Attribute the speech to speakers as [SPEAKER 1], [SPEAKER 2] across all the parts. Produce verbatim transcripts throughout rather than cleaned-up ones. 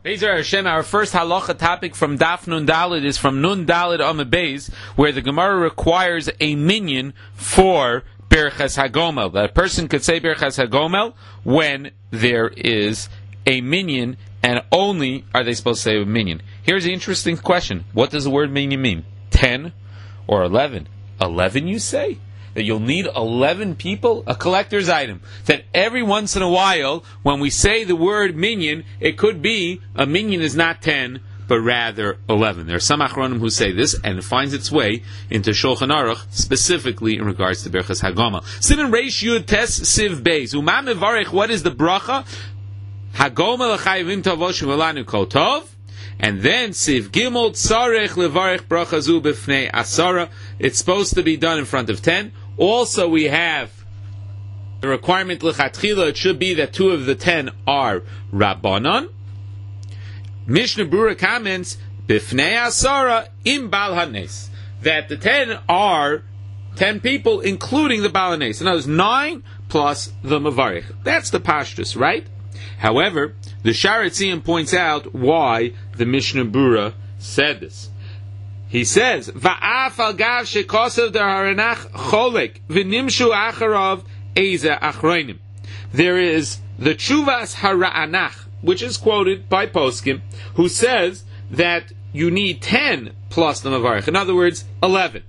[SPEAKER 1] Bezer Hashem, our first halacha topic from Daf Nun Daled is from Nun Daled Amud Beis, where the Gemara requires a minyan for Birchas Hagomel. That a person could say Birchas Hagomel when there is a minyan, and only are they supposed to say a minyan. Here's the interesting question. What does the word minyan mean? Ten or eleven? Eleven, you say? That you'll need eleven people? A collector's item. That every once in a while, when we say the word minyan, it could be a minyan is not ten, but rather eleven. There are some achronim who say this, and it finds its way into Shulchan Aruch, specifically in regards to Birchas Hagomel. Siman Reish Yud Tes Siv Beis. Uma mevarech, what is the bracha? Hagomel chayivim tavosh v'lanu kol tov. And then Siv Gimel Tzarech Levarech Bracha Zu B'fnei Asara. It's supposed to be done in front of ten. Also, we have the requirement L'chatchila. It should be that two of the ten are Rabbanon. Mishnah Berurah comments B'fnei Asara Im Bal Hanes, that the ten are ten people, including the Bal Hanes. In other words, nine plus the Mavarich. That's the Pashtus, right? However, the Sharet Zion points out why the Mishnah Berurah said this. He says, "Va'af al gav shekosav der haranach cholek v'nimshu acharav eza achronim." There is the Chuvas Haranach, which is quoted by Poskim, who says that you need ten plus the Mavarich. In other words, eleven.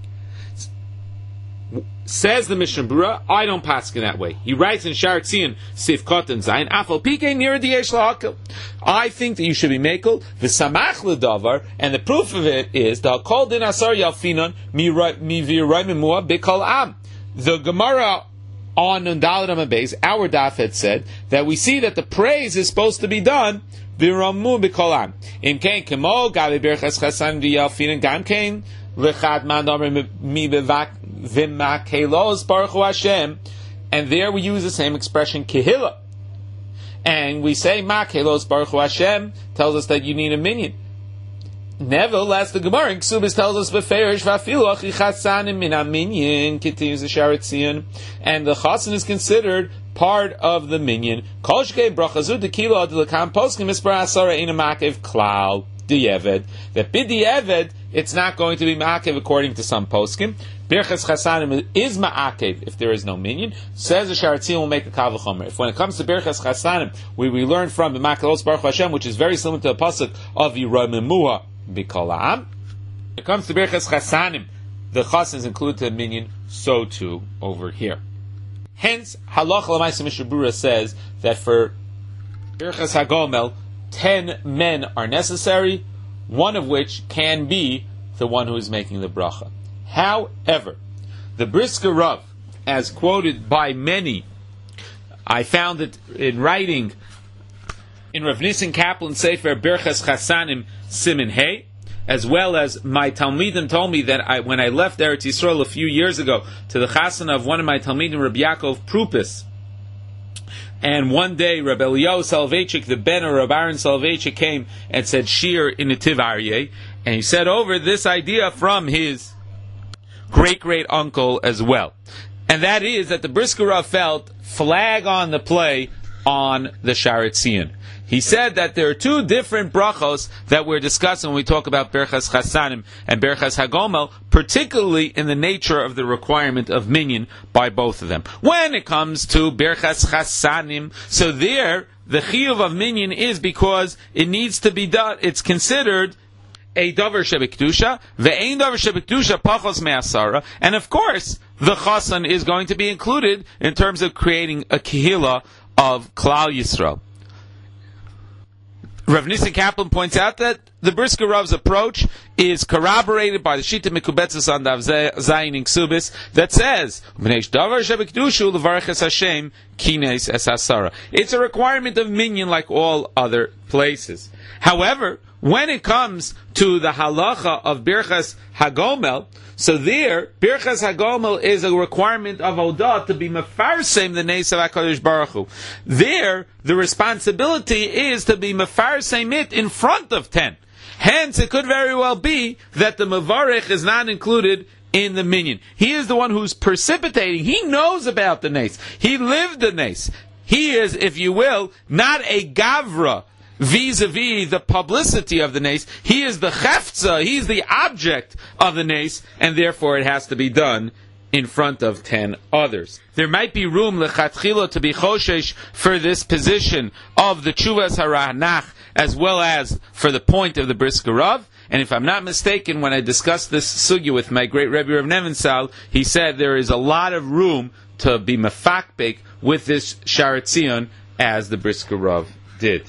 [SPEAKER 1] Says the Mishnah Berurah, I don't pass in that way. He writes in Sharet Zion, Sif Kotan Zayin, Afal Pike near the Yesh Lahakil. I think that you should be makel v'samach ledavar, and the proof of it is the Kol Din Asar Yalfinon mi v'Yiraymimua b'Kol Am. The Gemara on Nundalit Amud Beis, our daf had said that we see that the praise is supposed to be done v'Yiramu b'Kol Am. Im Kain Kemo Gavi Birchas Chasan v'Yalfinon Gam Kain Lechad Man Omer mi b'Vak V'Makelos Baruch Hu Hashem, and there we use the same expression Kehillah, and we say Makelos Baruch Hu Hashem tells us that you need a minyan. Nevertheless, the Gemara in Ksubis tells us Beferish V'Afilu Achi Chasanim Min HaMinyan, continues the Sharet Zion, and the Chasan is considered part of the minyan. Kol Shkei Bracha Zu Dekilo Ad L'Kam Poskim Mispar Asara Eina Makev Klal Di'Eved, that B'Di'Eved it's not going to be Ma'akev according to some poskim. Birchas Chasanim is Ma'akev if there is no minyan. Says the Sharet Zion will make a Kal V'chomer. If when it comes to Birchas Chasanim, we, we learn from the Makelos Baruch Hashem, which is very similar to the pasuk of Yiraymimua B'Kol Ha'am. When it comes to Birchas Chasanim, the Chas is included to the minyan, so too over here. Hence, Halacha L'Maaseh Mishnah Berurah says that for Birchas Hagomel, ten men are necessary, one of which can be the one who is making the bracha. However, the Brisker Rav, as quoted by many, I found it in writing in Rav Nissen Kaplan Sefer Birchas Chasanim Simin Hey, as well as my Talmidim told me that I, when I left Eretz Yisrael a few years ago to the Chasan of one of my Talmidim, Rabbi Yaakov Prupis, and one day, Rabbi Eliyahu Soloveitchik, the Ben of Rabbi Aaron Soloveitchik, came and said Shir in the Tiv Aryeh, and he said over this idea from his great-great-uncle as well. And that is that the Brisker Rav felt flag on the play on the Sharet Zion. He said that there are two different brachos that we're discussing when we talk about Birchas Chasanim and Birchas Hagomel, particularly in the nature of the requirement of minyan by both of them. When it comes to Birchas Chasanim, so there, the chiyuv of minyan is because it needs to be done, it's considered a davar shebekdusha, ve'ein davar shebekdusha pachos me'asara, and of course, the chasan is going to be included in terms of creating a kehillah of Klal Yisrael. Rav Nissen Kaplan points out that the Brisker Rav's approach is corroborated by the Shita Mekubetzes on Dav Zayin in Ksubis that says, it's a requirement of minyan like all other places. However, when it comes to the halacha of Birchas Hagomel, so there, Birchas Hagomel is a requirement of Odah to be mefarsem the Neis of HaKadosh Baruch Hu. There, the responsibility is to be mefarsem it in front of ten. Hence, it could very well be that the Mavarich is not included in the minyan. He is the one who's precipitating. He knows about the Neis. He lived the Neis. He is, if you will, not a Gavra vis-a-vis the publicity of the nes. He is the chefza, he is the object of the nes, and therefore it has to be done in front of ten others. There might be room lechatchila to be choshesh for this position of the Chuvas Harahanach, as well as for the point of the Brisker Rav. And if I'm not mistaken, when I discussed this sugya with my great Rebbe Rav Nevensal, he said there is a lot of room to be mefakbek with this Sharat Tzion as the Brisker Rav did.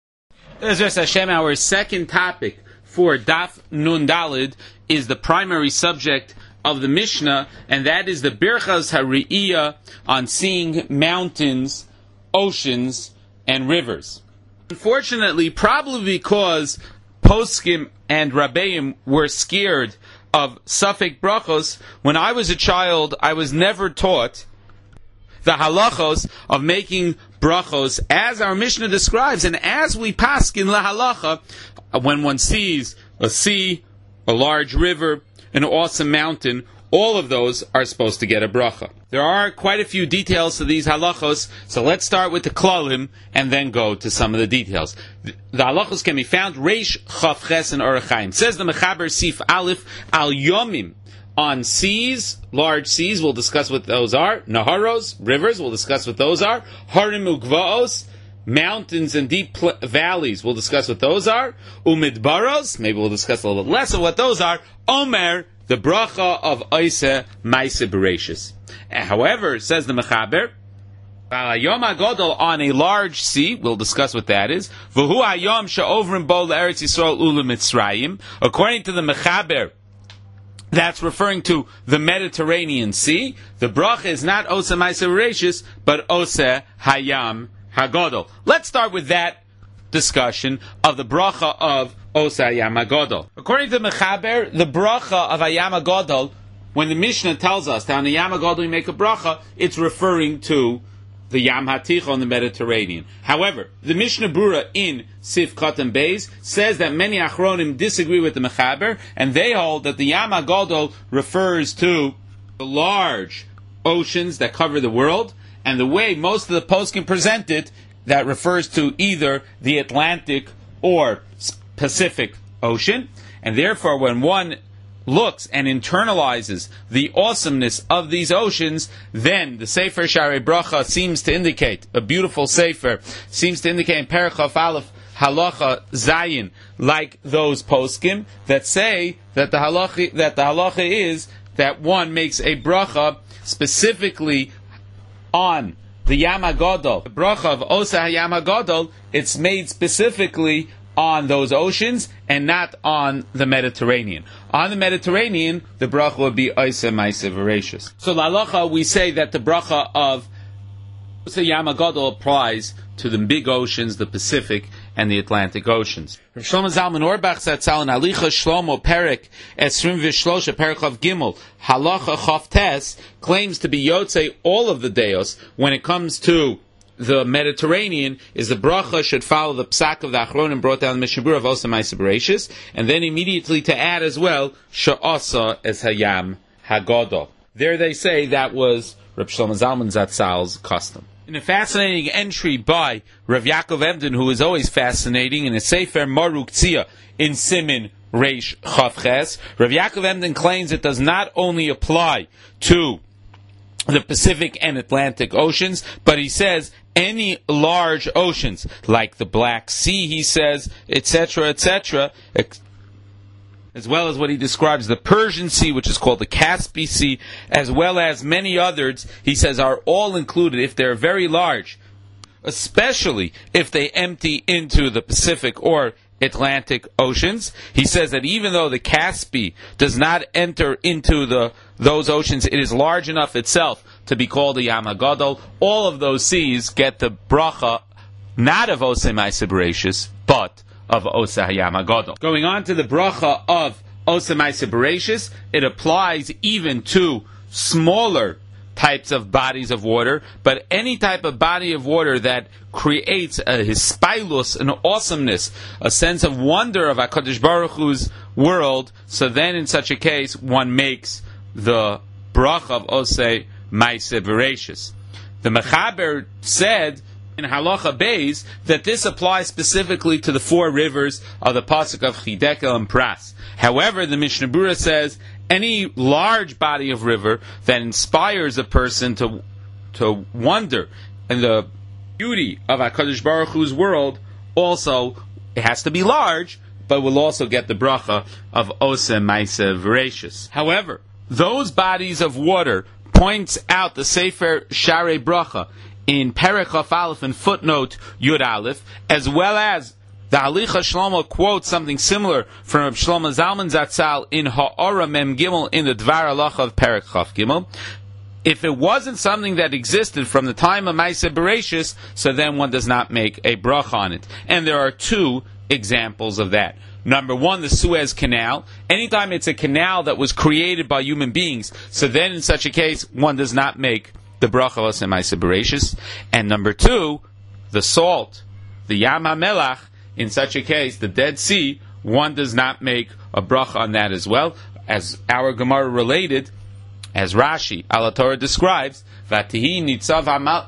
[SPEAKER 1] Ezras Hashem, our second topic for Daf Nun Dalid is the primary subject of the Mishnah, and that is the Birchas HaRi'iyah on seeing mountains, oceans, and rivers. Unfortunately, probably because Poskim and Rabbeim were scared of Safek Brachos, when I was a child, I was never taught the halachos of making brachos as our Mishnah describes, and as we paskin la halacha, when one sees a sea, a large river, an awesome mountain, all of those are supposed to get a bracha. There are quite a few details to these halachos, so let's start with the klalim and then go to some of the details. The, the halachos can be found Reish Chaf Ches and Orach Chaim. Says the Mechaber Sif Aleph Al Yomim, on seas, large seas, we'll discuss what those are. Naharos, rivers, we'll discuss what those are. Harim Ugvaos, mountains and deep pl- valleys, we'll discuss what those are. Umidbaros, maybe we'll discuss a little bit less of what those are. Omer, the bracha of Oiseh Maaseh Bereishis. However, says the Mechaber, Yom HaGodol on a large sea, we'll discuss what that is. V'hu hayom she'ovrim bo le'eretz Yisrael ulu Mitzrayim. According to the Mechaber, that's referring to the Mediterranean Sea. The bracha is not Oseh Maaseh Bereishis, but Oseh Hayam HaGodol. Let's start with that discussion of the bracha of Oseh Hayam HaGodol. According to the Mechaber, the bracha of Hayam HaGodol, when the Mishnah tells us that on the Yam HaGodol we make a bracha, it's referring to the Yam HaTichon, the Mediterranean. However, the Mishnah Brura in Sif Katan Beis says that many Achronim disagree with the Mechaber, and they hold that the Yam HaGodol refers to the large oceans that cover the world, and the way most of the poskim present it, that refers to either the Atlantic or Pacific Ocean, and therefore when one looks and internalizes the awesomeness of these oceans, then the Sefer Sharei Bracha seems to indicate, a beautiful Sefer, seems to indicate in Perek Chaf Aleph Halacha Zayin, like those poskim that say that the halacha, that the halacha is that one makes a bracha specifically on the Yam HaGodol. The bracha of Oseh Hayam HaGodol, it's made specifically on those oceans and not on the Mediterranean. On the Mediterranean, the bracha would be Oseh Maaseh Bereishis. So la halacha, we say that the bracha of Oseh Hayam HaGodol applies to the big oceans, the Pacific and the Atlantic Oceans. Rav Shlomo Zalman Auerbach Zatzal in Alicha Shlomo Perek Esrim Vishlosha Perek of Gimel Halacha Chaf Tes claims to be Yotzei all of the Deos when it comes to the Mediterranean, is the bracha should follow the psak of the Achronim brought down the Mishnah Berurah of Oseh Maaseh Bereishis, and then immediately to add as well She'asa es Hayam HaGodol. There they say that was Rav Shlomo Zalman Zatzal's custom. In a fascinating entry by Rav Yaakov Emden, who is always fascinating, in a Sefer Maruk Tzia in Simin Reish Chaf Ches, Rav Yaakov Emden claims it does not only apply to the Pacific and Atlantic Oceans, but he says any large oceans, like the Black Sea, he says, et cetera, et cetera, as well as what he describes the Persian Sea, which is called the Caspian Sea, as well as many others, he says, are all included if they're very large, especially if they empty into the Pacific or Atlantic Oceans. He says that even though the Caspian does not enter into the those oceans, it is large enough itself to be called a Yam HaGodol. All of those seas get the bracha, not of Oseh Maaseh Bereishis, but of Oseh Hayam HaGodol. Going on to the bracha of Oseh Maaseh Bereishis, it applies even to smaller types of bodies of water, but any type of body of water that creates a hispilus, an awesomeness, a sense of wonder of HaKadosh Baruch Hu's world, so then in such a case, one makes the bracha of Oseh Maaseh Bereishis. The Mechaber said, in Halacha Beis that this applies specifically to the four rivers of the pasuk of Chidekel and Pras. However, the Mishnah Berurah says any large body of river that inspires a person to to wonder in the beauty of HaKadosh Baruch Hu's world, also it has to be large, but will also get the bracha of Oseh Ma'aseh V'Reishis. However, those bodies of water points out the Sefer Sharei Bracha in Perek Chaf Aleph and footnote Yud Aleph, as well as the Halicha Shlomo quotes something similar from Reb Shlomo Zalman Zatzal in Ha'ora Mem Gimel in the Dvar Halacha of Perek Chaf Gimel. If it wasn't something that existed from the time of Ma'aseh Bereishis, so then one does not make a bracha on it. And there are two examples of that. Number one, the Suez Canal. Anytime it's a canal that was created by human beings, so then in such a case, one does not make the bracha Oseh Ma'aseh Bereishis. And number two, the salt, the Yam HaMelach. In such a case, the Dead Sea, one does not make a bracha on that as well. As our Gemara related, as Rashi, Ala Torah describes, Vatihi Nitzav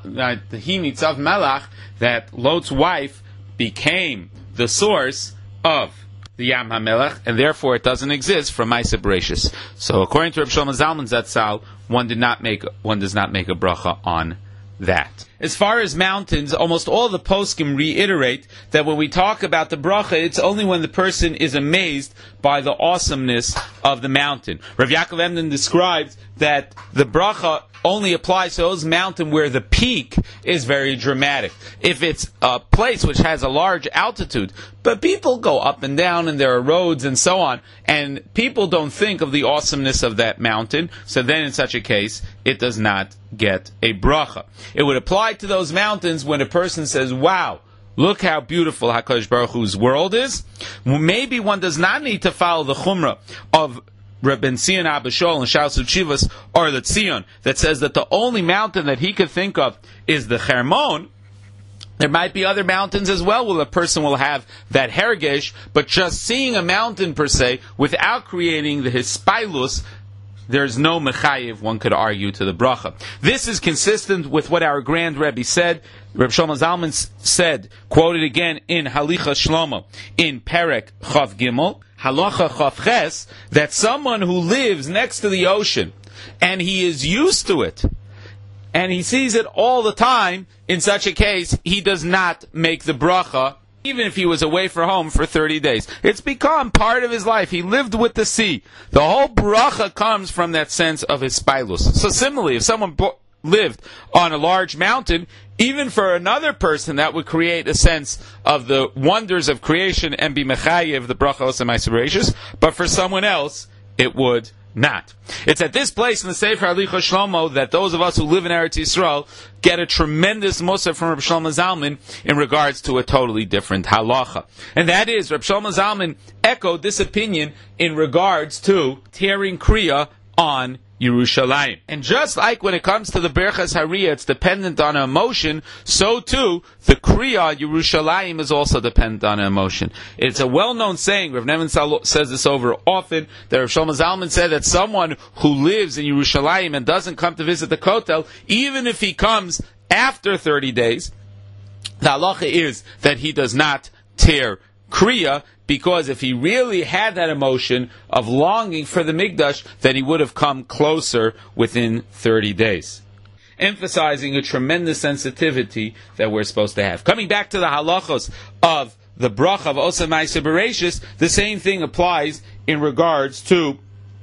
[SPEAKER 1] Melach, that Lot's wife became the source of the Yam HaMelech, and therefore it doesn't exist from Ma'aseh Bereishis. So according to Reb Shlomo Zalman Zatzal, one did not make one does not make a bracha on that. As far as mountains, almost all the poskim reiterate that when we talk about the bracha, it's only when the person is amazed by the awesomeness of the mountain. Rav Yaakov Emden describes that the bracha only applies to those mountains where the peak is very dramatic. If it's a place which has a large altitude, but people go up and down and there are roads and so on, and people don't think of the awesomeness of that mountain, so then in such a case, it does not get a bracha. It would apply to those mountains when a person says, wow, look how beautiful HaKadosh Baruch Hu's world is. Maybe one does not need to follow the chumrah of Reb Zion Abba Shaul and Shalos Chivas or the Tzion that says that the only mountain that he could think of is the Hermon. There might be other mountains as well where a person will have that hergesh, but just seeing a mountain per se without creating the hispailus, there's no mechayiv, one could argue, to the bracha. This is consistent with what our Grand Rebbe said. Reb Shlomo Zalman said, quoted again in Halicha Shlomo, in Perek Chav Gimel, Halacha Chav Ches, that someone who lives next to the ocean, and he is used to it, and he sees it all the time, in such a case, he does not make the bracha, even if he was away from home for thirty days. It's become part of his life. He lived with the sea. The whole bracha comes from that sense of his spilus. So similarly, if someone bo- lived on a large mountain, even for another person, that would create a sense of the wonders of creation and be mechayev, the bracha Oseh Ma'aseh Bereishis, but for someone else, it would not. It's at this place in the Sefer Halicha Shlomo that those of us who live in Eretz Yisrael get a tremendous musar from Reb Shlomo Zalman in regards to a totally different halacha. And that is, Reb Shlomo Zalman echoed this opinion in regards to tearing kriya on Yerushalayim. And just like when it comes to the Berchas Hariyah, it's dependent on an emotion, so too, the Kriya Yerushalayim is also dependent on an emotion. It's a well-known saying, Rav Neven says this over often, that Rav Shlomo Zalman said that someone who lives in Yerushalayim and doesn't come to visit the Kotel, even if he comes after thirty days, the halacha is that he does not tear Kriya, because if he really had that emotion of longing for the Mikdash, then he would have come closer within thirty days. Emphasizing a tremendous sensitivity that we're supposed to have. Coming back to the halachos of the bracha of Oseh Ma'aseh Bereishis, the same thing applies in regards to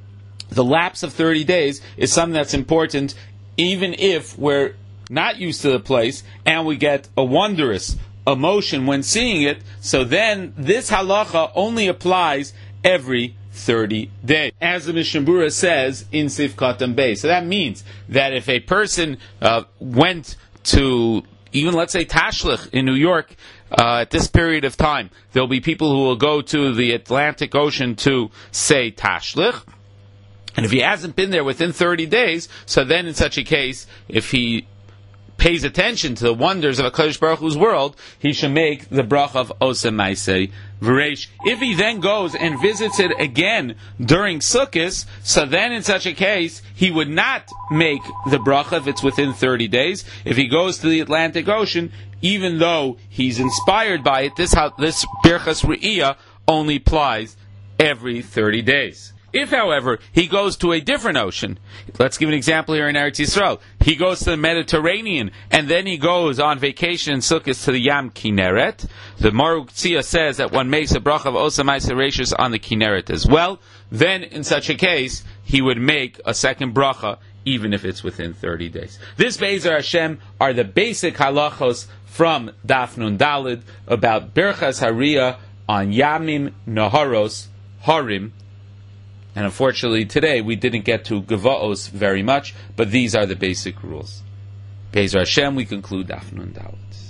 [SPEAKER 1] the lapse of thirty days is something that's important even if we're not used to the place and we get a wondrous emotion when seeing it, so then this halacha only applies every thirty days. As the Mishnah Berurah says in Sifkat and Beis. So that means that if a person uh, went to, even let's say Tashlich in New York, uh, at this period of time, there'll be people who will go to the Atlantic Ocean to say Tashlich. And if he hasn't been there within thirty days, so then in such a case, if he pays attention to the wonders of HaKadosh Baruch Hu's world, he should make the bracha of Oseh Maaseh V'reish. If he then goes and visits it again during Sukkot, so then in such a case, he would not make the bracha if it's within thirty days. If he goes to the Atlantic Ocean, even though he's inspired by it, this, this Birchas Re'iyah only applies every thirty days. If, however, he goes to a different ocean, let's give an example here in Eretz Yisrael. He goes to the Mediterranean, and then he goes on vacation in Sukkot to the Yam Kinneret. The Mar U'Ktzia says that one makes a bracha of Oseh Maaseh Reishus on the Kinneret as well. Then, in such a case, he would make a second bracha, even if it's within thirty days. This, Be'ezer Hashem, are the basic halachos from Daf Nun Daled about Birchas Hariyah on Yamim, Naharos, Harim. And unfortunately today we didn't get to Gavaos very much, but these are the basic rules. Be'ezer Hashem, we conclude Daf Nun Daled.